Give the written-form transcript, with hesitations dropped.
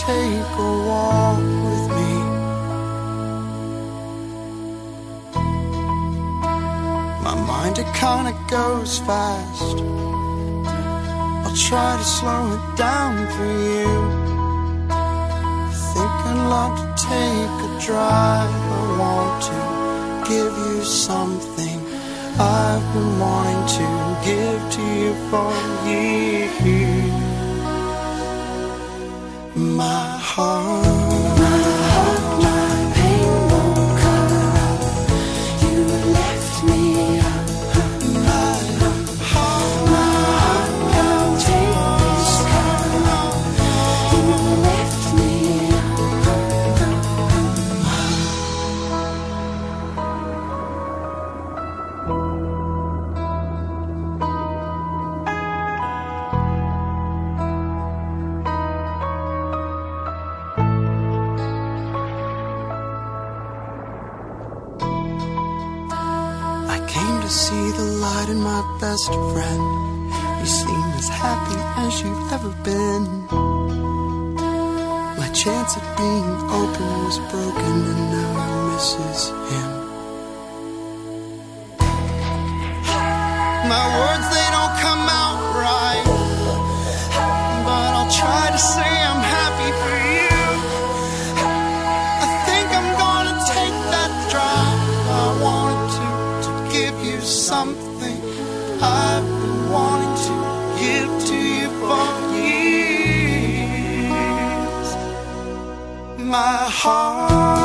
take a walk with me? My mind, it kinda goes fast. I'll try to slow it down for you. Think I'd love to take a drive. I want to give you something I've been wanting to give to you for years. My heart, my pain won't come. You left me up. My heart can't take this cup. You left me see the light in my best friend. You seem as happy as you've ever been. My chance at being open was broken, and now he misses him. My words, they don't come out right, but I'll try to say I'm happy for you. I think I'm gonna take that drive. I wanted to give you something I've been wanting to give to you for years. My heart